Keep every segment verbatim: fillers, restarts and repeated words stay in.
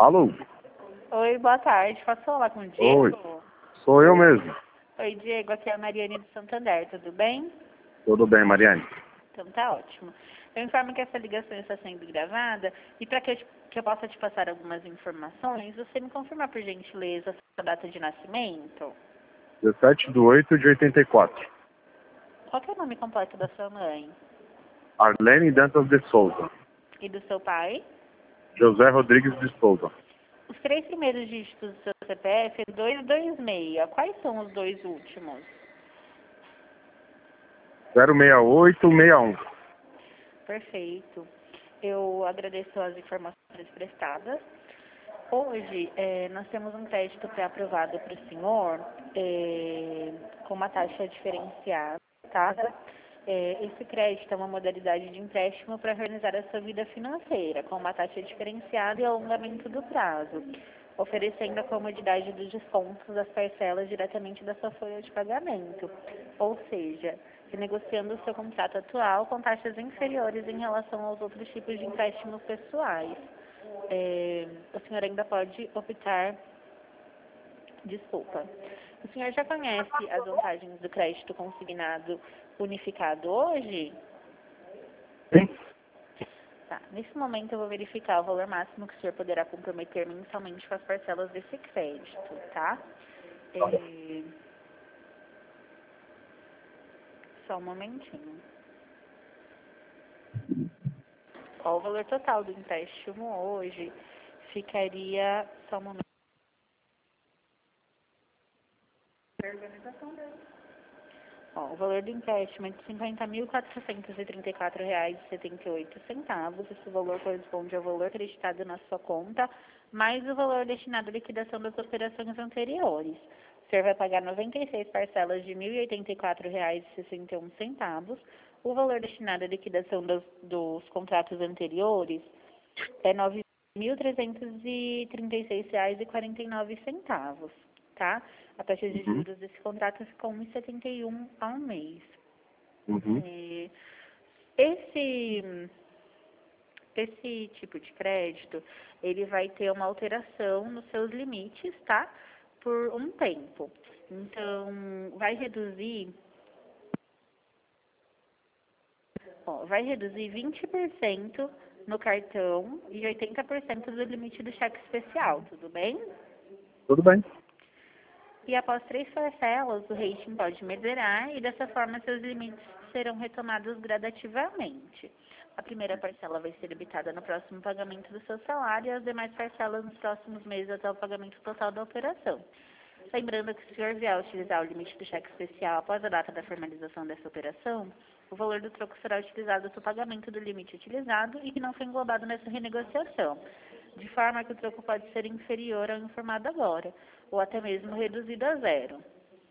Alô? Oi, boa tarde. Posso falar com o Diego? Oi, sou eu mesmo. Oi, Diego. Aqui é a Mariane do Santander. Tudo bem? Tudo bem, Mariane? Então tá ótimo. Eu informo que essa ligação está sendo gravada e para que, eu te- que eu possa te passar algumas informações, você me confirma, por gentileza, a sua data de nascimento? dezessete de oito de oitenta e quatro. Qual que é o nome completo da sua mãe? Arlene Dantas de Souza. E do seu pai? José Rodrigues de Souza. Os três primeiros dígitos do seu C P F é dois dois seis. Quais são os dois últimos? zero seis oito seis um. Perfeito. Eu agradeço as informações prestadas. Hoje, eh, nós temos um crédito pré-aprovado para o senhor, eh, com uma taxa diferenciada, tá? Eh, esse crédito é uma modalidade de empréstimo para organizar a sua vida financeira, com uma taxa diferenciada e alongamento do prazo, oferecendo a comodidade dos descontos das parcelas diretamente da sua folha de pagamento, ou seja, renegociando o seu contrato atual com taxas inferiores em relação aos outros tipos de empréstimos pessoais. É, o senhor ainda pode optar, desculpa, o senhor já conhece as vantagens do crédito consignado unificado hoje? Sim? Tá. Nesse momento eu vou verificar o valor máximo que o senhor poderá comprometer mensalmente com as parcelas desse crédito, tá? É, só um momentinho. Ó, o valor total do empréstimo hoje ficaria, só um momento. Organização dele. Ó, o valor do empréstimo é de cinquenta mil quatrocentos e trinta e quatro reais e setenta e oito centavos. Esse valor corresponde ao valor acreditado na sua conta, mais o valor destinado à liquidação das operações anteriores. O senhor vai pagar noventa e seis parcelas de mil e oitenta e quatro reais e sessenta e um centavos. O valor destinado à liquidação dos, dos contratos anteriores é nove mil trezentos e trinta e seis reais e quarenta e nove centavos. Tá? A taxa de Uhum. juros desse contrato ficou um vírgula setenta e um ao mês. Uhum. É, esse, esse tipo de crédito, ele vai ter uma alteração nos seus limites, tá? Por um tempo. Então, vai reduzir, ó, vai reduzir vinte por cento no cartão e oitenta por cento do limite do cheque especial, tudo bem? Tudo bem. E após três parcelas, o rating pode melhorar e dessa forma seus limites serão retomados gradativamente. A primeira parcela vai ser debitada no próximo pagamento do seu salário e as demais parcelas nos próximos meses até o pagamento total da operação. Lembrando que se o senhor vier a utilizar o limite do cheque especial após a data da formalização dessa operação, o valor do troco será utilizado para o pagamento do limite utilizado e que não foi englobado nessa renegociação, de forma que o troco pode ser inferior ao informado agora, ou até mesmo reduzido a zero.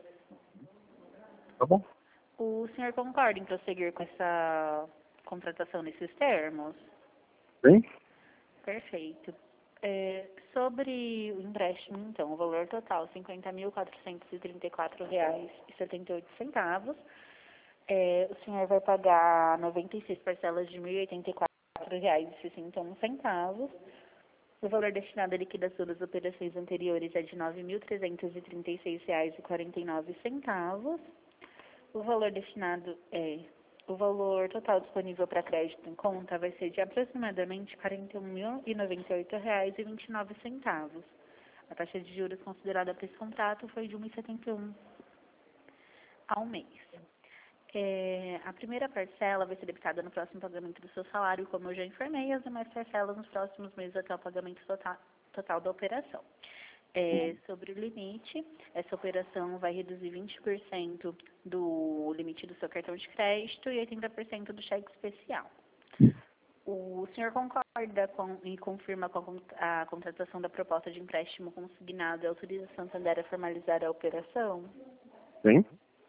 Tá bom? O senhor concorda em prosseguir com essa contratação nesses termos? Sim? Perfeito. É, sobre o empréstimo, então, o valor total, cinquenta mil quatrocentos e trinta e quatro reais e setenta e oito centavos. É, o senhor vai pagar noventa e seis parcelas de mil e oitenta e quatro reais e sessenta e um centavos. O valor destinado à liquidação das operações anteriores é de nove mil trezentos e trinta e seis reais e quarenta e nove centavos. O valor destinado é o valor total disponível para crédito em conta vai ser de aproximadamente quarenta e um mil e noventa e oito reais e vinte e nove centavos. A taxa de juros considerada para esse contrato foi de um vírgula setenta e um ao mês. É, a primeira parcela vai ser debitada no próximo pagamento do seu salário, como eu já informei, e as demais parcelas nos próximos meses até o pagamento total, total da operação. É, sobre o limite, essa operação vai reduzir vinte por cento do limite do seu cartão de crédito e oitenta por cento do cheque especial. O senhor concorda com, e confirma com a contratação da proposta de empréstimo consignado e autoriza a Santander a formalizar a operação? Sim?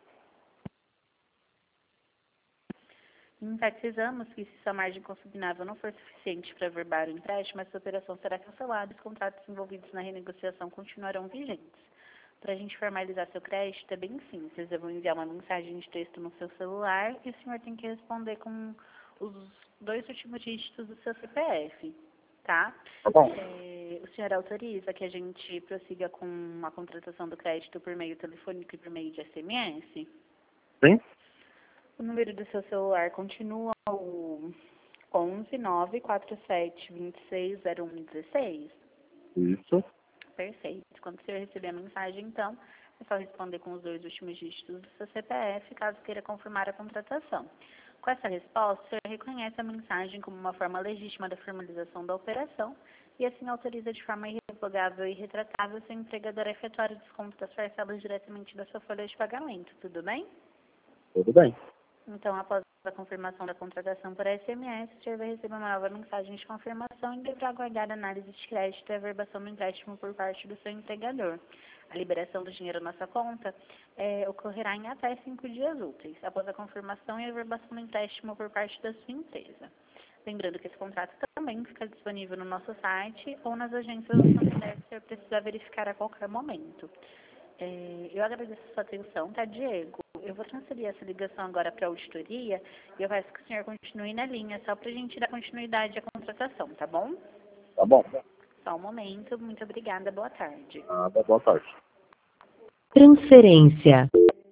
Enfatizamos que se sua margem consignável não for suficiente para averbar o empréstimo, essa operação será cancelada e os contratos envolvidos na renegociação continuarão vigentes. Para a gente formalizar seu crédito é bem simples. Eu vou enviar uma mensagem de texto no seu celular e o senhor tem que responder com os dois últimos dígitos do seu C P F, tá? Tá bom. É, o senhor autoriza que a gente prossiga com a contratação do crédito por meio telefônico e por meio de S M S? Sim? O número do seu celular continua o onze nove quatro sete dois seis zero um um seis? Isso. Perfeito. Quando o senhor receber a mensagem, então, é só responder com os dois últimos dígitos do seu C P F, caso queira confirmar a contratação. Com essa resposta, o senhor reconhece a mensagem como uma forma legítima da formalização da operação e assim autoriza de forma irrevogável e retratável seu empregador a efetuar o desconto das parcelas diretamente da sua folha de pagamento. Tudo bem? Tudo bem. Então, após a confirmação da contratação por S M S, o senhor vai receber uma nova mensagem de confirmação e deverá aguardar a análise de crédito e a averbação do empréstimo por parte do seu empregador. A liberação do dinheiro na sua conta é, ocorrerá em até cinco dias úteis, após a confirmação e a averbação do empréstimo por parte da sua empresa. Lembrando que esse contrato também fica disponível no nosso site ou nas agências do Santander, que o senhor precisar verificar a qualquer momento. É, eu agradeço a sua atenção, tá, Diego? Eu vou transferir essa ligação agora para a auditoria e eu peço que o senhor continue na linha, só para a gente dar continuidade à contratação, tá bom? Tá bom. Só um momento. Muito obrigada. Boa tarde. Nada, boa tarde. Transferência.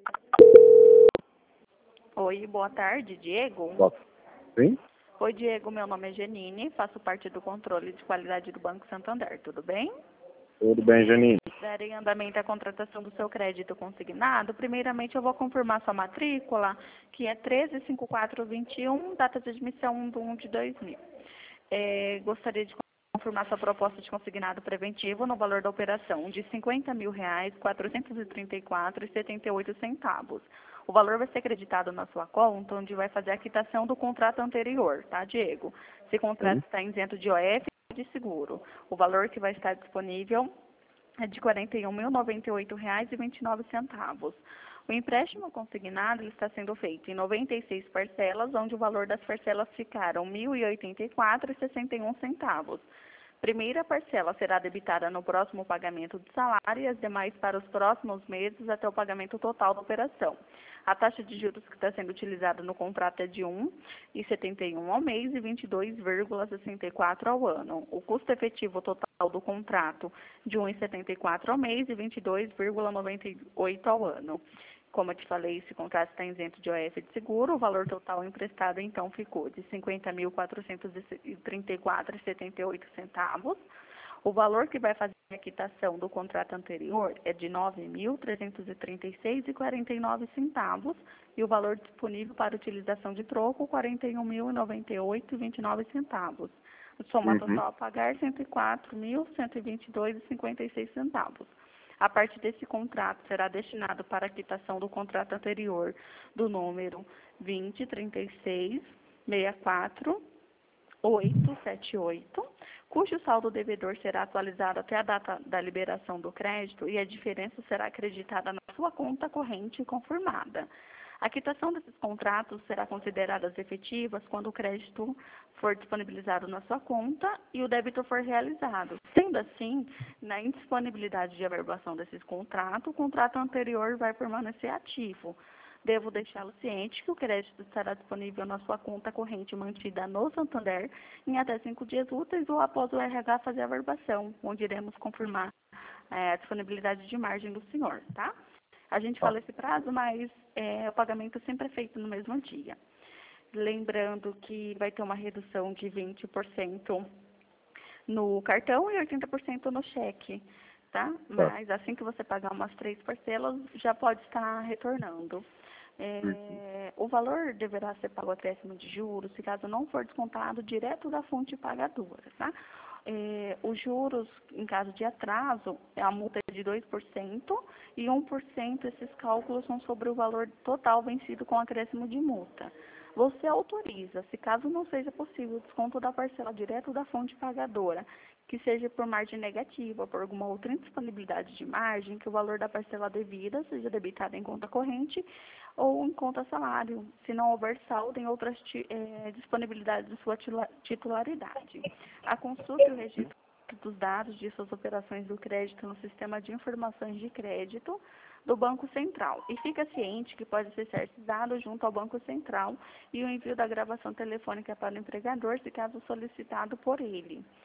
Oi, boa tarde, Diego. Boa. Sim? Oi, Diego. Meu nome é Janine, faço parte do controle de qualidade do Banco Santander. Tudo bem? Tudo bem, Janine. Darei andamento à contratação do seu crédito consignado. Primeiramente, eu vou confirmar sua matrícula, que é treze cinco quatro vinte e um, data de admissão um de um de dois mil. É, gostaria de confirmar sua proposta de consignado preventivo no valor da operação de cinquenta mil reais, quatrocentos e trinta e quatro reais e setenta e oito centavos. O valor vai ser acreditado na sua conta, onde vai fazer a quitação do contrato anterior, tá, Diego? Esse contrato Sim. está isento de O F e de seguro. O valor que vai estar disponível é de quarenta e um mil, noventa e oito reais e vinte e nove centavos. O empréstimo consignado ele está sendo feito em noventa e seis parcelas, onde o valor das parcelas ficaram mil e oitenta e quatro reais e sessenta e um centavos. Primeira parcela será debitada no próximo pagamento do salário e as demais para os próximos meses até o pagamento total da operação. A taxa de juros que está sendo utilizada no contrato é de um vírgula setenta e um ao mês e vinte e dois vírgula sessenta e quatro ao ano. O custo efetivo total do contrato de um vírgula setenta e quatro ao mês e vinte e dois vírgula noventa e oito ao ano. Como eu te falei, esse contrato está isento de O F de seguro, o valor total emprestado, então, ficou de cinquenta mil, quatrocentos e trinta e quatro reais e setenta e oito centavos. O valor que vai fazer a quitação do contrato anterior é de nove mil, trezentos e trinta e seis reais e quarenta e nove centavos e o valor disponível para utilização de troco, quarenta e um mil, noventa e oito reais e vinte e nove centavos. A soma Uhum. total a pagar, cento e quatro mil, cento e vinte e dois reais e cinquenta e seis centavos. A parte desse contrato será destinado para a quitação do contrato anterior do número vinte, trinta e seis, sessenta e quatro, oitocentos e setenta e oito, cujo saldo devedor será atualizado até a data da liberação do crédito e a diferença será acreditada na sua conta corrente confirmada. A quitação desses contratos será considerada efetivas quando o crédito for disponibilizado na sua conta e o débito for realizado. Sendo assim, na indisponibilidade de averbação desses contratos, o contrato anterior vai permanecer ativo. Devo deixá-lo ciente que o crédito estará disponível na sua conta corrente mantida no Santander em até cinco dias úteis ou após o R H fazer a averbação, onde iremos confirmar é, a disponibilidade de margem do senhor, tá? A gente fala esse prazo, mas é, o pagamento sempre é feito no mesmo dia. Lembrando que vai ter uma redução de vinte por cento no cartão e oitenta por cento no cheque, tá? Mas assim que você pagar umas três parcelas, já pode estar retornando. É, o valor deverá ser pago acréscimo de juros, se caso não for descontado direto da fonte pagadora, tá? É, os juros, em caso de atraso, a multa é de dois por cento e um por cento esses cálculos são sobre o valor total vencido com acréscimo de multa. Você autoriza, se caso não seja possível o desconto da parcela direto da fonte pagadora, que seja por margem negativa, por alguma outra indisponibilidade de margem, que o valor da parcela devida seja debitado em conta corrente ou em conta salário, se não houver saldo em outras eh, disponibilidades de sua titularidade. A consulta e o registro dos dados de suas operações do crédito no sistema de informações de crédito do Banco Central. E fica ciente que pode ser certificado junto ao Banco Central e o envio da gravação telefônica para o empregador, se caso solicitado por ele.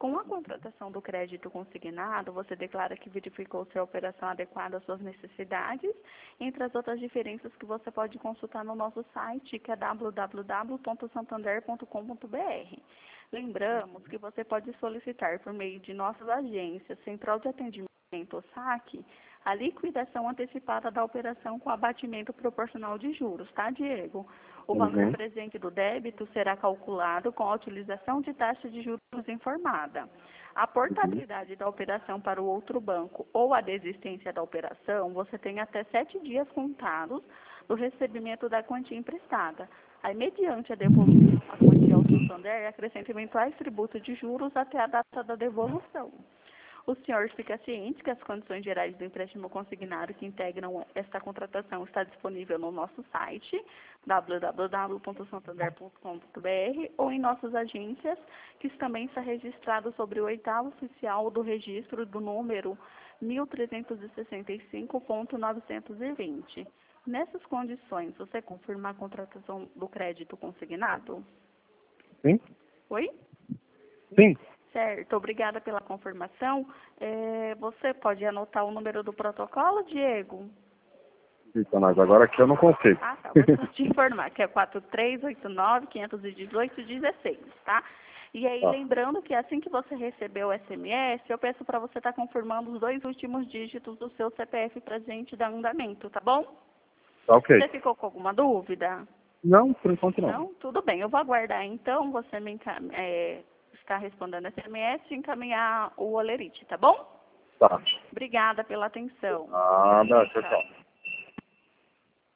Com a contratação do crédito consignado, você declara que verificou se a operação adequada às suas necessidades, entre as outras diferenças que você pode consultar no nosso site, que é w w w ponto santander ponto com ponto b r. Lembramos que você pode solicitar por meio de nossas agências, Central de Atendimento ou saque, a liquidação antecipada da operação com abatimento proporcional de juros, tá, Diego? O valor Uhum. presente do débito será calculado com a utilização de taxa de juros informada. A portabilidade da operação para o outro banco ou a desistência da operação, você tem até sete dias contados do recebimento da quantia emprestada. Aí, mediante a devolução da quantia ao Santander, acrescenta eventuais tributos de juros até a data da devolução. O senhor fica ciente que as condições gerais do empréstimo consignado que integram esta contratação está disponível no nosso site, w w w ponto santander ponto com ponto b r, ou em nossas agências, que também está registrado sobre o oitavo oficial do registro do número mil trezentos e sessenta e cinco ponto novecentos e vinte. Nessas condições, você confirma a contratação do crédito consignado? Sim? Oi? Sim. Certo, obrigada pela confirmação. É, você pode anotar o número do protocolo, Diego? Então, mas agora aqui eu não consigo. Ah, tá. Vou só te informar, que é quatro três oito nove, cinco um oito, um seis, tá? E aí, Tá. lembrando que assim que você receber o S M S, eu peço para você estar confirmando os dois últimos dígitos do seu C P F para a gente dar andamento, tá bom? Tá ok. Você ficou com alguma dúvida? Não, por enquanto não. Não? Tudo bem. Eu vou aguardar, então, você me encam... é, ficar respondendo S M S e encaminhar o olerite, tá bom? Tá. Obrigada pela atenção. Nada, tchau, tchau.